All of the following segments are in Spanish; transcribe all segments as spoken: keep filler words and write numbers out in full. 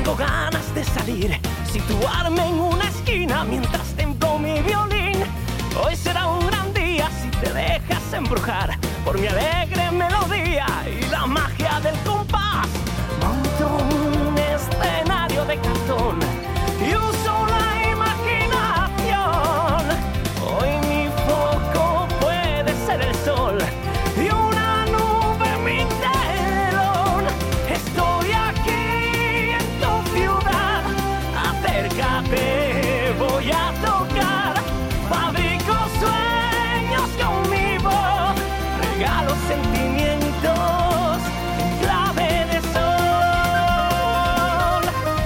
Tengo ganas de salir, situarme en una esquina mientras templo mi violín. Hoy será un gran día si te dejas embrujar por mi alegre melodía y la magia del compás. Monto un escenario de cartón y uso la imaginación. Hoy mi foco puede ser el sol y una nube mi telón. Estoy aquí en tu ciudad, acércate, voy a tocar. Fabrico sueños con mi voz, regalo sentimientos en clave de sol.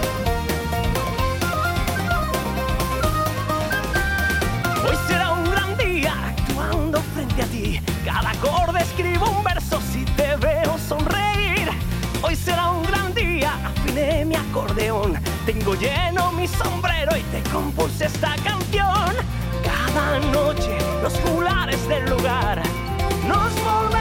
Hoy será un gran día actuando frente a ti. Cada acorde escribo un verso si te veo sonreír. Hoy será un gran día, afiné mi acordeón. Tengo lleno mi sombrero y te compuse esta canción. Cada noche los juglares del lugar nos volvemos